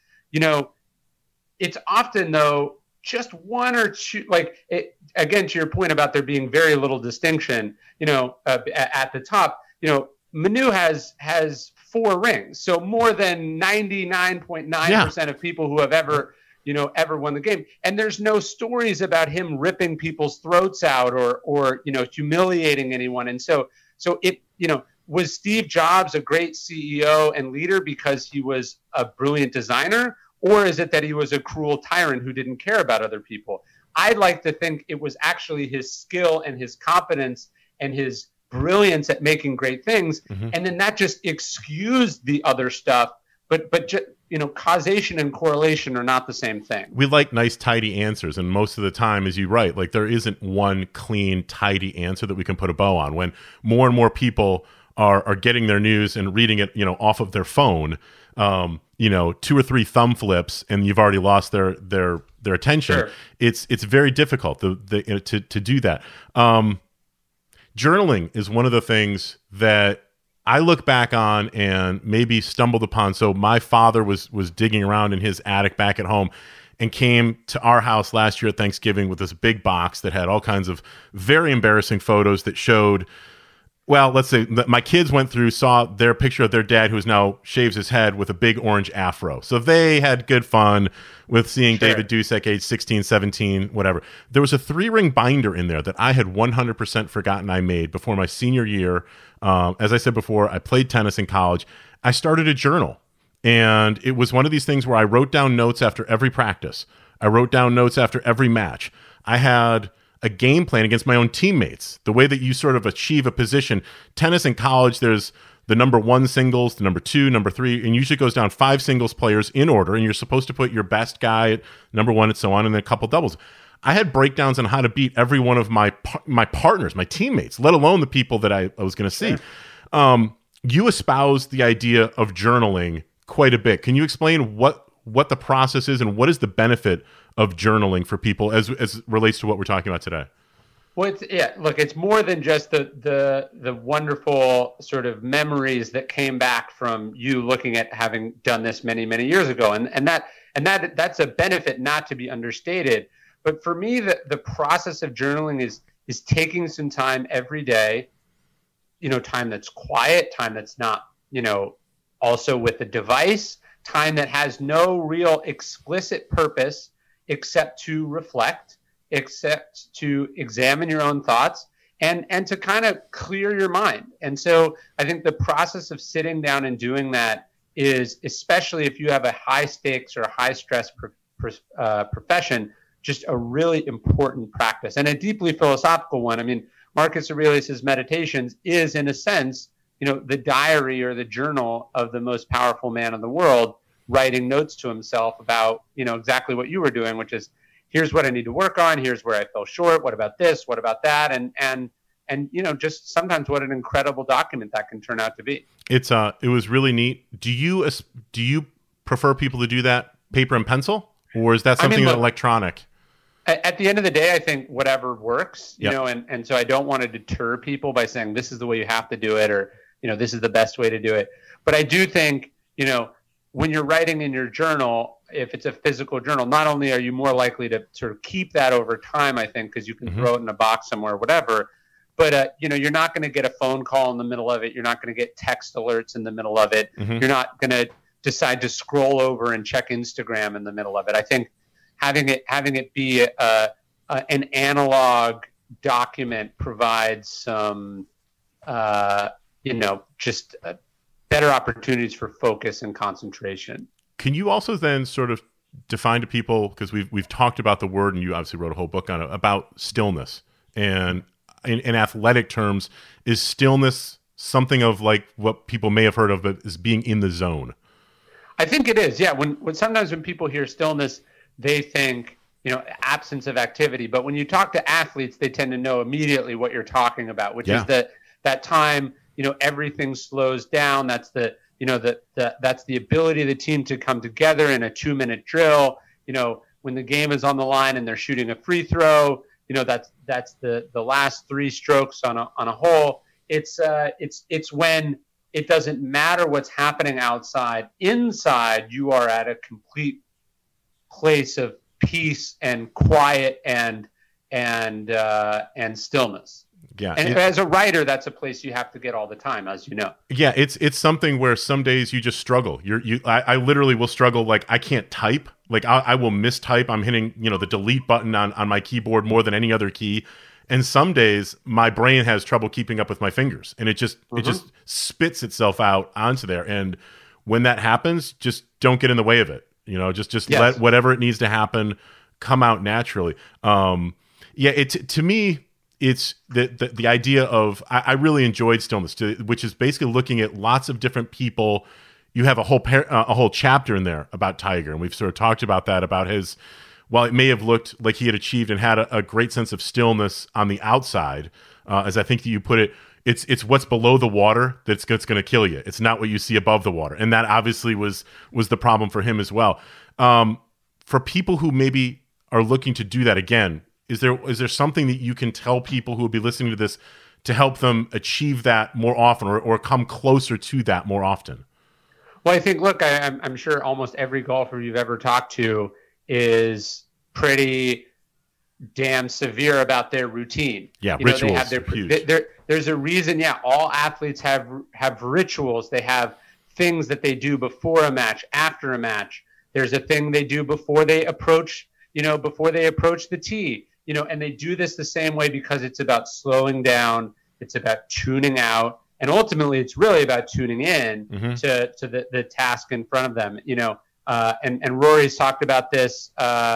it's often though just one or two. Again, to your point about there being very little distinction, at the top, Manu has 4 rings, so more than 99.9% of people who have ever won the game. And there's no stories about him ripping people's throats out or humiliating anyone. And so it, was Steve Jobs a great CEO and leader because he was a brilliant designer, or is it that he was a cruel tyrant who didn't care about other people? I'd like to think it was actually his skill and his competence and his brilliance at making great things. And then that just excused the other stuff. But just, causation and correlation are not the same thing. We like nice, tidy answers. And most of the time, as you write, there isn't one clean, tidy answer that we can put a bow on. When more and more people are getting their news and reading it, off of their phone, 2 or 3 thumb flips, and you've already lost their attention. Sure. It's very difficult to do that. Journaling is one of the things that I look back on and maybe stumbled upon. So my father was digging around in his attic back at home and came to our house last year at Thanksgiving with this big box that had all kinds of very embarrassing photos that showed, well, let's say that my kids went through, saw their picture of their dad, who now shaves his head with a big orange afro. So they had good fun with seeing David Dusek, age 16, 17, whatever. There was a 3-ring binder in there that I had 100% forgotten I made before my senior year. As I said before, I played tennis in college. I started a journal, and it was one of these things where I wrote down notes after every practice. I wrote down notes after every match. I had a game plan against my own teammates, the way that you sort of achieve a position. Tennis in college, there's the number 1 singles, the number 2, number 3, and usually goes down 5 singles players in order, and you're supposed to put your best guy at number 1 and so on, and then a couple doubles. I had breakdowns on how to beat every one of my partners, my teammates, let alone the people that I was going to see. You espoused the idea of journaling quite a bit. Can you explain what what the process is and what is the benefit of journaling for people as relates to what we're talking about today? Well, it's more than just the wonderful sort of memories that came back from you looking at having done this many, many years ago. And that's a benefit not to be understated. But for me, the process of journaling is taking some time every day, time that's quiet, time that's not, also with the device, time that has no real explicit purpose except to reflect, except to examine your own thoughts and to kind of clear your mind. And so I think the process of sitting down and doing that is, especially if you have a high stakes or high stress profession, just a really important practice and a deeply philosophical one. I mean, Marcus Aurelius's Meditations is, in a sense, the diary or the journal of the most powerful man in the world, writing notes to himself about, exactly what you were doing, which is, here's what I need to work on. Here's where I fell short. What about this? What about that? And just sometimes what an incredible document that can turn out to be. It was really neat. Do you prefer people to do that paper and pencil, or is that something electronic? At the end of the day, I think whatever works, and so I don't want to deter people by saying this is the way you have to do it, or, this is the best way to do it. But I do think, when you're writing in your journal, if it's a physical journal, not only are you more likely to sort of keep that over time, I think, because you can throw it in a box somewhere, whatever. But, you're not going to get a phone call in the middle of it. You're not going to get text alerts in the middle of it. You're not going to decide to scroll over and check Instagram in the middle of it. I think having it be an analog document provides some, just better opportunities for focus and concentration. Can you also then sort of define to people, because we've talked about the word, and you obviously wrote a whole book on it, about stillness, and in athletic terms, is stillness something of like what people may have heard of as being in the zone? I think it is. Yeah. When sometimes when people hear stillness, they think, absence of activity. But when you talk to athletes, they tend to know immediately what you're talking about, which is that time, everything slows down. That's that's the ability of the team to come together in a 2-minute drill. When the game is on the line and they're shooting a free throw, that's the last 3 strokes on a hole. It's when it doesn't matter what's happening outside. Inside, you are at a complete place of peace and quiet and stillness. Yeah. And as a writer, that's a place you have to get all the time, as you know. Yeah, it's something where some days you just struggle. I literally will struggle. Like, I can't type. Like, I will mistype. I'm hitting, the delete button on my keyboard more than any other key. And some days my brain has trouble keeping up with my fingers, and it just spits itself out onto there. And when that happens, just don't get in the way of it. Just let whatever it needs to happen come out naturally. To me, it's the idea of, I really enjoyed stillness, which is basically looking at lots of different people. You have a whole chapter in there about Tiger, and we've sort of talked about that, about his, while it may have looked like he had achieved and had a great sense of stillness on the outside, as I think that you put it, it's what's below the water that's going to kill you. It's not what you see above the water, and that obviously was the problem for him as well. For people who maybe are looking to do that again, is there something that you can tell people who will be listening to this to help them achieve that more often, or come closer to that more often? Well, I think, look, I'm sure almost every golfer you've ever talked to is pretty damn severe about their routine. Yeah, rituals. They have huge. There's a reason. Yeah, all athletes have rituals. They have things that they do before a match, after a match. There's a thing they do before they approach the tee. And they do this the same way because it's about slowing down. It's about tuning out, and ultimately, it's really about tuning in to the task in front of them. And Rory's talked about this.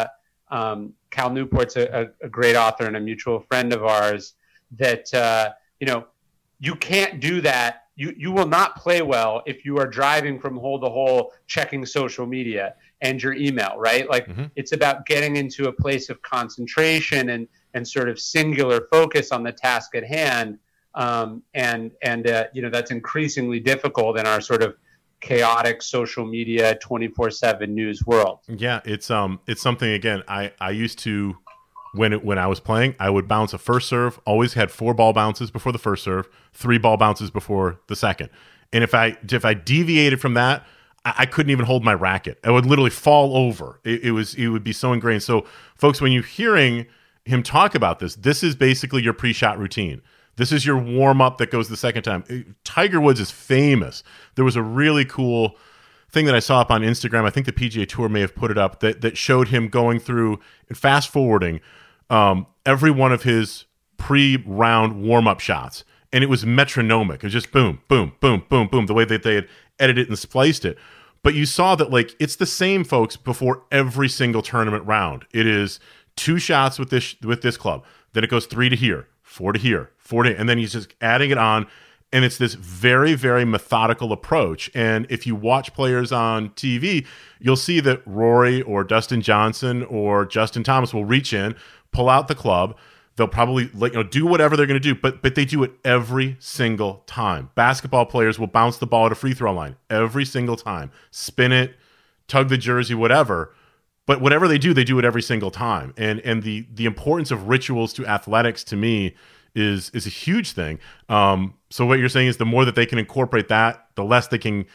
Cal Newport's a great author and a mutual friend of ours, that, you can't do that. You will not play well if you are driving from hole to hole, checking social media and your email, right? Like, it's about getting into a place of concentration and sort of singular focus on the task at hand. That's increasingly difficult in our sort of chaotic social media 24/7 news world. Yeah, it's something, again, I used to, when I was playing, I would bounce a first serve, always had 4 ball bounces before the first serve, 3 ball bounces before the second. And if I deviated from that, I couldn't even hold my racket. I would literally fall over. It would be so ingrained. So folks, when you're hearing him talk about this is basically your pre-shot routine. This is your warm-up that goes the second time. Tiger Woods is famous. There was a really cool thing that I saw up on Instagram. I think the PGA Tour may have put it up that showed him going through and fast-forwarding every one of his pre-round warm-up shots. And it was metronomic. It was just boom, boom, boom, boom, boom, the way that they had edited and spliced it. But you saw that, like, it's the same, folks, before every single tournament round. It is 2 shots with this club. Then it goes 3 to here, 4 to here, 4 to, and then he's just adding it on. And it's this very, very methodical approach. And if you watch players on TV, you'll see that Rory or Dustin Johnson or Justin Thomas will reach in, pull out the club. They'll probably do whatever they're going to do, but they do it every single time. Basketball players will bounce the ball at a free throw line every single time, spin it, tug the jersey, whatever. But whatever they do it every single time. And the importance of rituals to athletics, to me, is a huge thing. So what you're saying is the more that they can incorporate that, the less they can,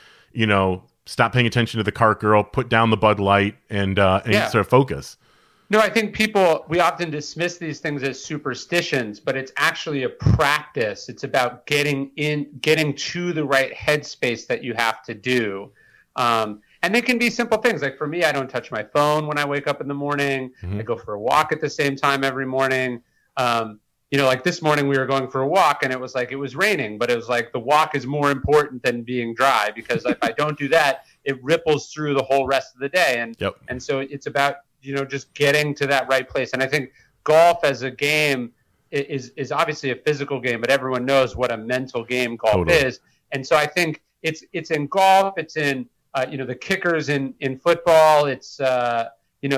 stop paying attention to the cart girl, put down the Bud Light, and sort of focus. No, I think we often dismiss these things as superstitions, but it's actually a practice. It's about getting to the right headspace that you have to do. And they can be simple things. Like for me, I don't touch my phone when I wake up in the morning. I go for a walk at the same time every morning. Like this morning we were going for a walk and it was raining, but it was like the walk is more important than being dry, because if I don't do that, it ripples through the whole rest of the day. And so it's about, just getting to that right place. And I think golf as a game is obviously a physical game, but everyone knows what a mental game golf is. And so I think it's in golf, it's in, the kickers in football, it's, the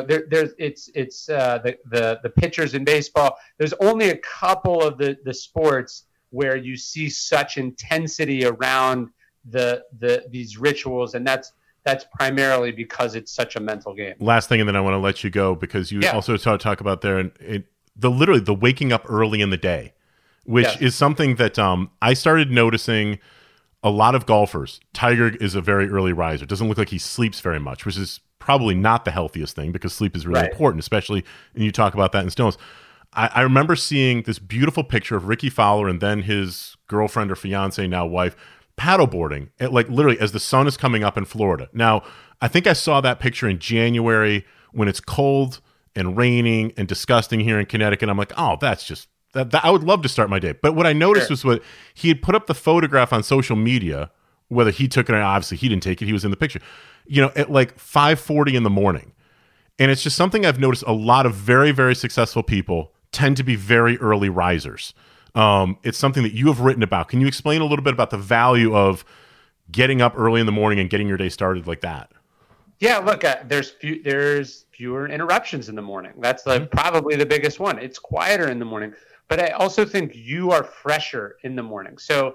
pitchers in baseball. There's only a couple of the sports where you see such intensity around these rituals, and that's primarily because it's such a mental game. Last thing, and then I want to let you go, because you also talk about there and the waking up early in the day, which is something that I started noticing. A lot of golfers, Tiger is a very early riser. It doesn't look like he sleeps very much, which is probably not the healthiest thing, because sleep is really important, especially when you talk about that in stillness. I remember seeing this beautiful picture of Ricky Fowler and then his girlfriend or fiance, now wife, paddleboarding at literally as the sun is coming up in Florida. Now, I think I saw that picture in January when it's cold and raining and disgusting here in Connecticut. I'm like, oh, that's just that I would love to start my day. But what I noticed was what he had put up the photograph on social media, whether he took it or not, obviously he didn't take it, he was in the picture, at 5:40 in the morning. And it's just something I've noticed a lot of very, very successful people tend to be very early risers. It's something that you have written about. Can you explain a little bit about the value of getting up early in the morning and getting your day started like that? Yeah, look, there's fewer interruptions in the morning. That's probably the biggest one. It's quieter in the morning. But I also think you are fresher in the morning. So,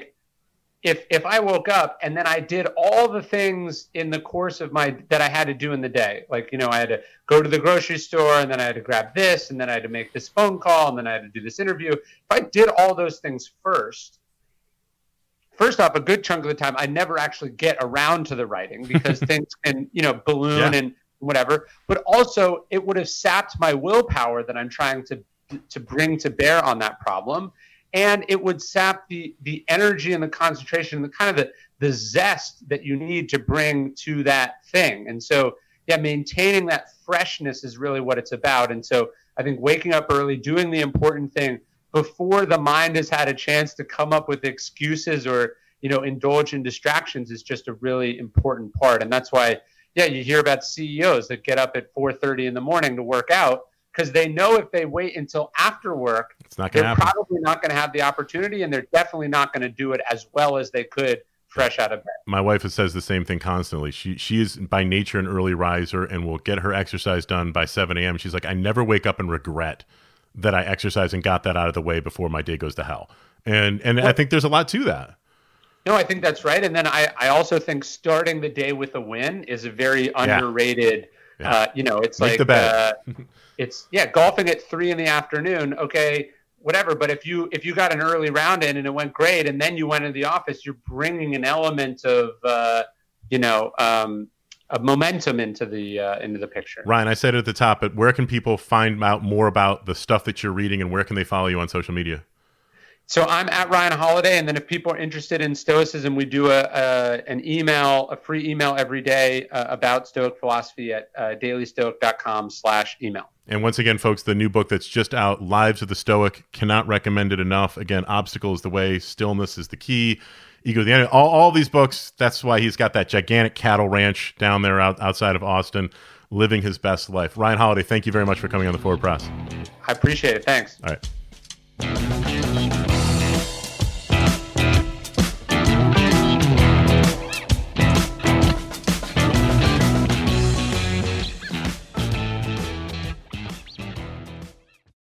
if I woke up and then I did all the things in the course of that I had to do in the day, I had to go to the grocery store, and then I had to grab this, and then I had to make this phone call, and then I had to do this interview. If I did all those things first off, a good chunk of the time, I never actually get around to the writing, because things can, balloon and whatever. But also, it would have sapped my willpower that I'm trying to bring to bear on that problem. And it would sap the energy and the concentration, and the kind of the zest that you need to bring to that thing. And so, maintaining that freshness is really what it's about. And so I think waking up early, doing the important thing before the mind has had a chance to come up with excuses or, indulge in distractions, is just a really important part. And that's why, you hear about CEOs that get up at 4:30 in the morning to work out, because they know if they wait until after work, they're probably not going to have the opportunity, and they're definitely not going to do it as well as they could fresh out of bed. My wife says the same thing constantly. She is by nature an early riser and will get her exercise done by 7 a.m. She's like, I never wake up and regret that I exercised and got that out of the way before my day goes to hell. And I think there's a lot to that. No, I think that's right. And then I also think starting the day with a win is a very underrated. It's Make like the bet. it's golfing at 3 p.m. Okay, whatever. But if you got an early round in and it went great, and then you went into the office, you're bringing an element of of momentum into the picture. Ryan, I said it at the top, but where can people find out more about the stuff that you're reading, and where can they follow you on social media? So I'm at Ryan Holiday, and then if people are interested in Stoicism, we do a free email every day about Stoic philosophy at dailystoic.com/email. And once again, folks, the new book that's just out, Lives of the Stoic, cannot recommend it enough. Again, obstacle is the way, stillness is the key, ego the enemy. All these books, that's why he's got that gigantic cattle ranch down there outside of Austin, living his best life. Ryan Holiday, thank you very much for coming on the Forward Press. I appreciate it. Thanks. All right.